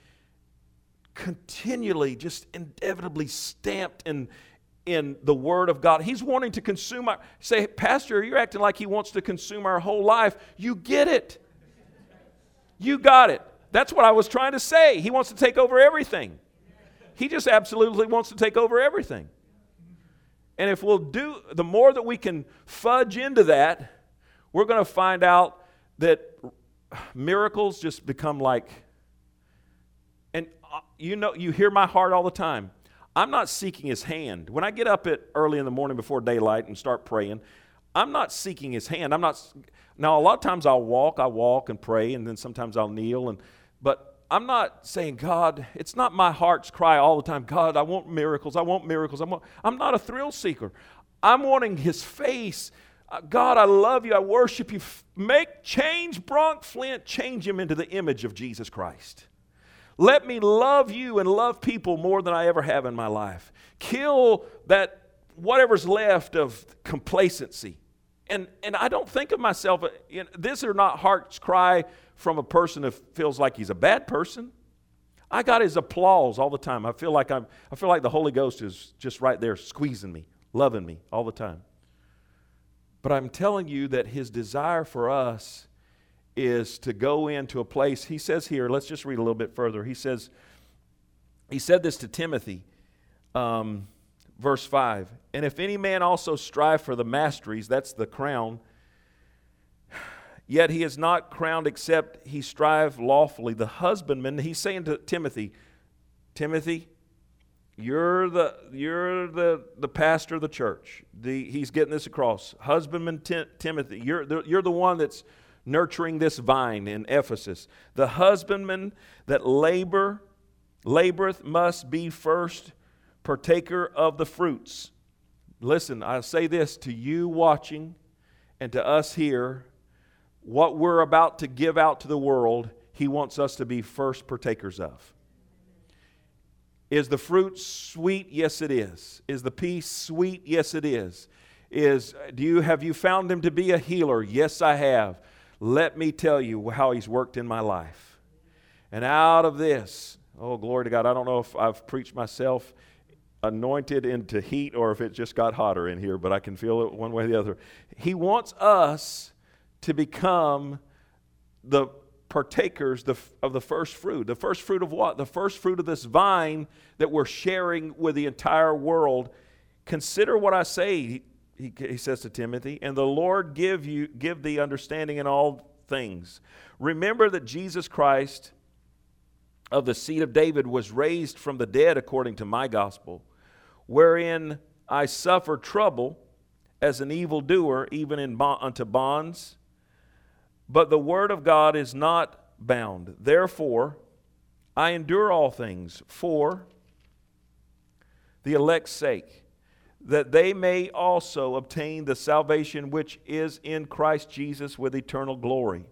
continually just inevitably stamped in, in the Word of God. He's wanting to consume our, say, Pastor, you're acting like He wants to consume our whole life. You get it. You got it. That's what I was trying to say. He wants to take over everything. He just absolutely wants to take over everything. And if we'll do, the more that we can fudge into that, we're going to find out that miracles just become like, and you know, you hear my heart all the time. I'm not seeking His hand. When I get up at early in the morning before daylight and start praying, I'm not seeking His hand. I'm not, now a lot of times I'll walk, I walk and pray, and then sometimes I'll kneel, and but I'm not saying, God, it's not my heart's cry all the time, God, I want miracles, I want miracles. I want, I'm not a thrill seeker. I'm wanting His face. Uh, God, I love you, I worship you. Make, change Bronk Flint, change him into the image of Jesus Christ. Let me love you and love people more than I ever have in my life. Kill that whatever's left of complacency. And and I don't think of myself, you know, this are not heart's cry from a person who feels like he's a bad person. I got His applause all the time. I feel like I'm I feel like the Holy Ghost is just right there squeezing me, loving me all the time. But I'm telling you that His desire for us is to go into a place. He says here, let's just read a little bit further. He says, he said this to Timothy, um, verse five. And if any man also strive for the masteries, that's the crown, yet he is not crowned except he strive lawfully. The husbandman, he's saying to Timothy, Timothy, you're the you're the, the pastor of the church. The, he's getting this across. Husbandman Tim, Timothy, you're the, you're the one that's nurturing this vine in Ephesus. The husbandman that labor, laboreth must be first partaker of the fruits. Listen, I say this to you watching and to us here. What we're about to give out to the world, He wants us to be first partakers of. Is the fruit sweet? Yes, it is. Is the peace sweet? Yes, it is. Is do you have you found Him to be a healer? Yes, I have. Let me tell you how He's worked in my life. And out of this, oh, glory to God, I don't know if I've preached myself anointed into heat or if it just got hotter in here, but I can feel it one way or the other. He wants us to become the partakers of the first fruit. The first fruit of what? The first fruit of this vine that we're sharing with the entire world. Consider what I say, he, he says to Timothy, and the Lord give you give thee understanding in all things. Remember that Jesus Christ of the seed of David was raised from the dead according to my gospel, wherein I suffer trouble as an evildoer, even in bond, unto bonds. But the word of God is not bound. Therefore, I endure all things for the elect's sake, that they may also obtain the salvation which is in Christ Jesus with eternal glory.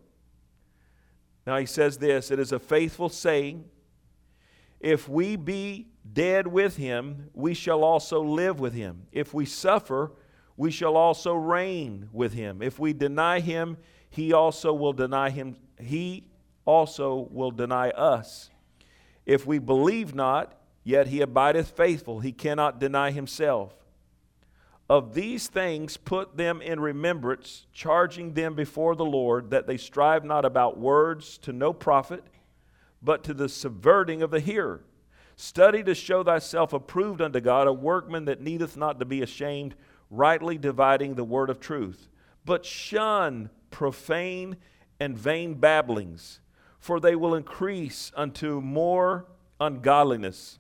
Now he says this, it is a faithful saying, if we be dead with Him, we shall also live with Him. If we suffer, we shall also reign with Him. If we deny Him, He also will deny him. He also will deny us. If we believe not, yet He abideth faithful. He cannot deny Himself. Of these things put them in remembrance, charging them before the Lord, that they strive not about words to no profit, but to the subverting of the hearer. Study to show thyself approved unto God, a workman that needeth not to be ashamed, rightly dividing the word of truth. But shun profane and vain babblings, for they will increase unto more ungodliness.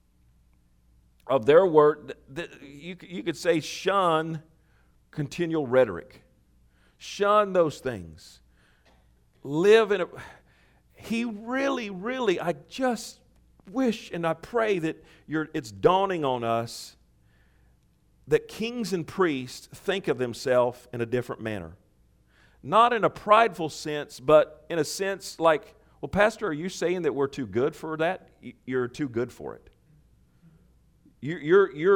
Of their word, you, you could say shun continual rhetoric. Shun those things. Live in a... He really, really, I just wish and I pray that you're, it's dawning on us that kings and priests think of themselves in a different manner. Not in a prideful sense, but in a sense like, well, Pastor, are you saying that we're too good for that? You're too good for it. You're, you're,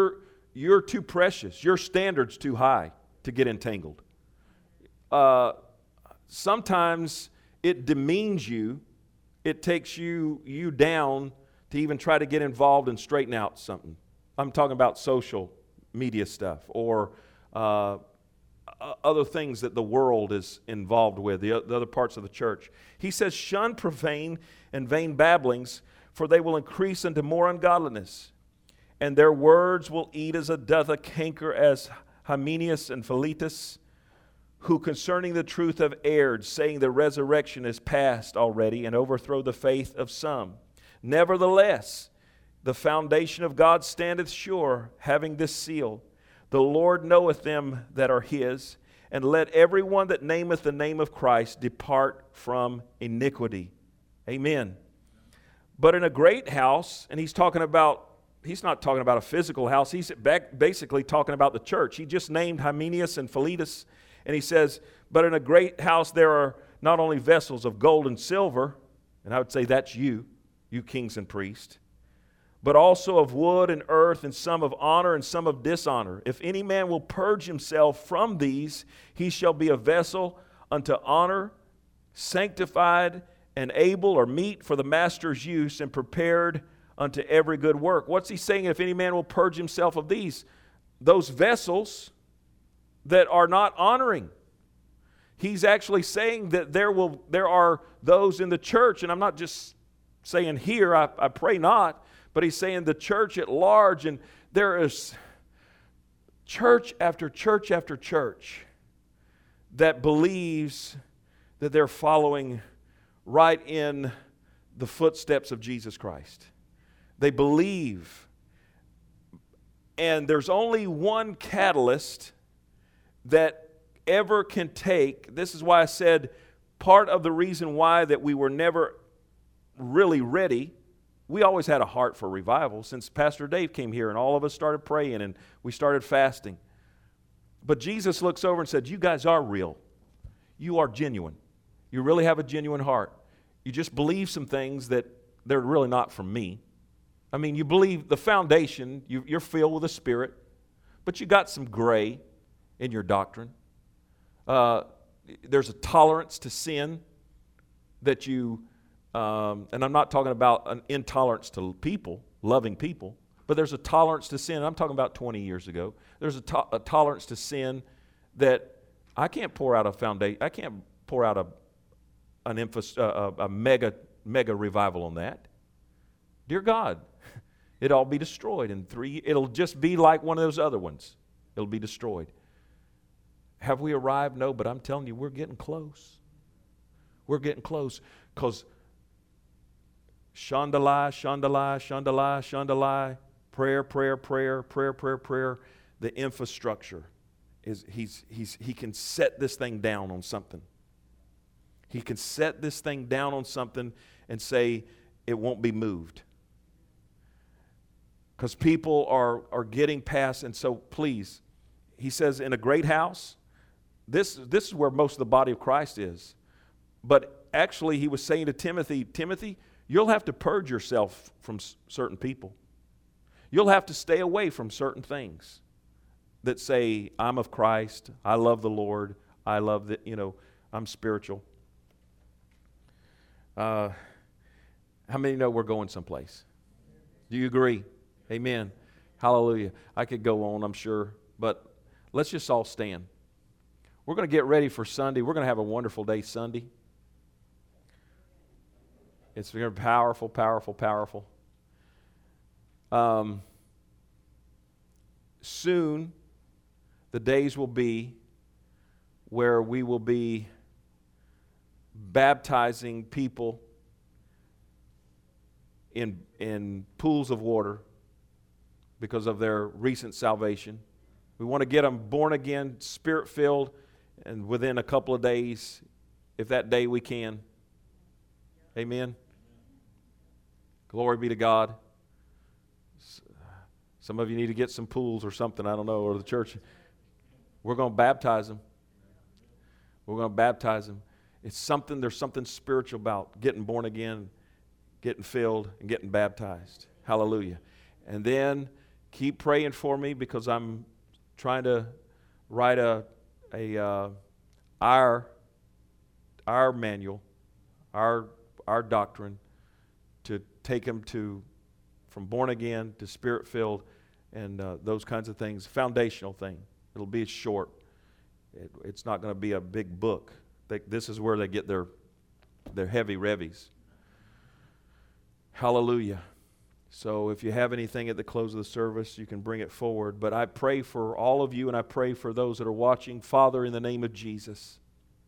you're too precious. Your standard's too high to get entangled. Uh, sometimes it demeans you. It takes you you down to even try to get involved and straighten out something. I'm talking about social media stuff or uh, other things that the world is involved with, the, the other parts of the church. He says, shun profane and vain babblings, for they will increase into more ungodliness. And their words will eat as a doth a canker, as Hymenaeus and Philetus, who concerning the truth have erred, saying the resurrection is past already, and overthrow the faith of some. Nevertheless, the foundation of God standeth sure, having this seal, the Lord knoweth them that are his, and let every one that nameth the name of Christ depart from iniquity. Amen. But in a great house, and he's talking about, he's not talking about a physical house, he's back basically talking about the church. He just named Hymenaeus and Philetus, and he says, but in a great house there are not only vessels of gold and silver, and I would say that's you, you kings and priests, but also of wood and earth, and some of honor and some of dishonor. If any man will purge himself from these, he shall be a vessel unto honor, sanctified and able or meet for the master's use, and prepared unto every good work. What's he saying? If any man will purge himself of these, those vessels that are not honoring. He's actually saying that there will there are those in the church, and I'm not just saying here, I, I pray not, but he's saying the church at large, and there is church after church after church that believes that they're following right in the footsteps of Jesus Christ. They believe, and there's only one catalyst that ever can take. This is why I said part of the reason why that we were never really ready. We always had a heart for revival since Pastor Dave came here and all of us started praying and we started fasting. But Jesus looks over and said, you guys are real. You are genuine. You really have a genuine heart. You just believe some things that they're really not from me. I mean, you believe the foundation, you, you're filled with the Spirit, but you got some gray in your doctrine. Uh, there's a tolerance to sin that you, um, and I'm not talking about an intolerance to people, loving people, but there's a tolerance to sin. I'm talking about twenty years ago. There's a, to- a tolerance to sin that I can't pour out a foundation. I can't pour out a an emphasis, uh, a, a mega mega revival on that. Dear God, it'll all be destroyed in three. It'll just be like one of those other ones. It'll be destroyed. Have we arrived? No, but I'm telling you, we're getting close. We're getting close because shandalai, shandalai, shandalai, shandalai, prayer, prayer, prayer, prayer, prayer, prayer. The infrastructure is he's he's he can set this thing down on something. He can set this thing down on something and say it won't be moved. Because people are, are getting past, and so please, he says in a great house, this, this is where most of the body of Christ is. But actually he was saying to Timothy, Timothy, you'll have to purge yourself from s- certain people. You'll have to stay away from certain things that say, I'm of Christ, I love the Lord, I love the, you know, I'm spiritual. Uh, how many know we're going someplace? Do you agree? Amen. Hallelujah. I could go on, I'm sure, but let's just all stand. We're going to get ready for Sunday. We're going to have a wonderful day Sunday. It's very powerful, powerful, powerful. Um, soon, the days will be where we will be baptizing people in, in pools of water because of their recent salvation. We want to get them born again, Spirit-filled, and within a couple of days, if that day we can. Amen. Glory be to God. Some of you need to get some pools or something, I don't know, or the church. We're going to baptize them. We're going to baptize them. It's something, there's something spiritual about getting born again, getting filled, and getting baptized. Hallelujah. And then keep praying for me because I'm trying to write a a uh, our our manual, our our doctrine, to take them to from born again to spirit filled, and uh, those kinds of things. Foundational thing. It'll be short. It, it's not going to be a big book. They, this is where they get their their heavy revies. Hallelujah. So if you have anything at the close of the service, you can bring it forward. But I pray for all of you, and I pray for those that are watching. Father, in the name of Jesus,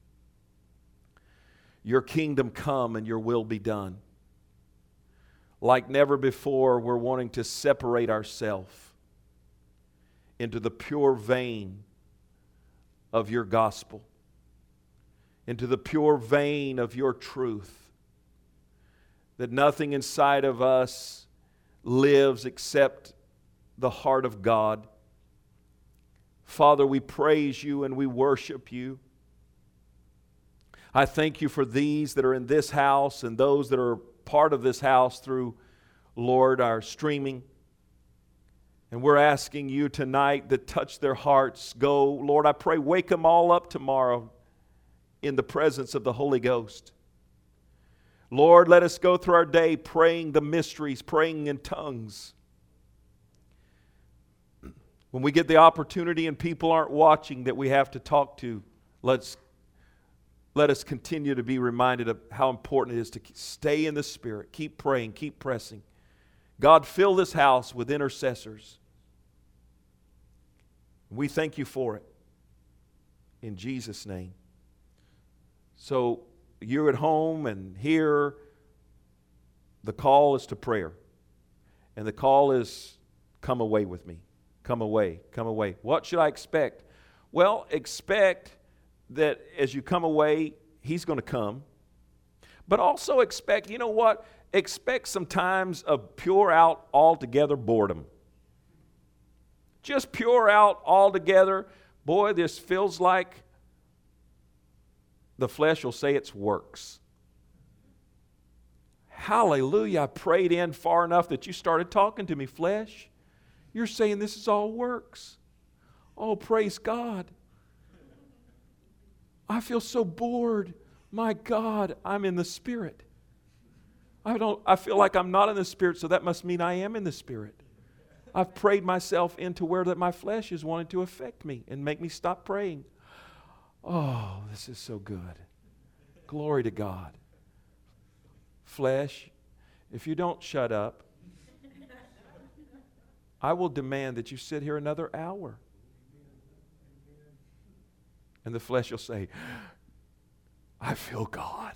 your kingdom come and your will be done. Like never before, we're wanting to separate ourselves into the pure vein of your gospel, into the pure vein of your truth, that nothing inside of us lives except the heart of God. Father, we praise you and we worship you. I thank you for these that are in this house and those that are part of this house through, Lord, our streaming. And we're asking you tonight to touch their hearts. Go, Lord, I pray, wake them all up tomorrow in the presence of the Holy Ghost. Lord, let us go through our day praying the mysteries, praying in tongues. When we get the opportunity and people aren't watching that we have to talk to, let's let us continue to be reminded of how important it is to stay in the Spirit. Keep praying, keep pressing. God, fill this house with intercessors. We thank you for it. In Jesus' name. So, you're at home and here, the call is to prayer. And the call is, come away with me. Come away, come away. What should I expect? Well, expect that as you come away, He's going to come. But also expect, you know what? Expect some times of pure out altogether boredom. Just pure out altogether. Boy, this feels like the flesh will say it's works. Hallelujah. I prayed in far enough that you started talking to me, flesh. You're saying this is all works. Oh, praise God. I feel so bored. My God, I'm in the Spirit. I don't I feel like I'm not in the Spirit, so that must mean I am in the Spirit. I've prayed myself into where that my flesh is wanting to affect me and make me stop praying. Oh, this is so good. Glory to God. Flesh, if you don't shut up, I will demand that you sit here another hour. And the flesh will say, I feel God.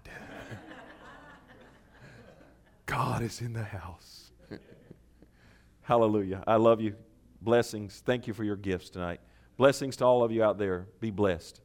God is in the house. Hallelujah. I love you. Blessings. Thank you for your gifts tonight. Blessings to all of you out there. Be blessed.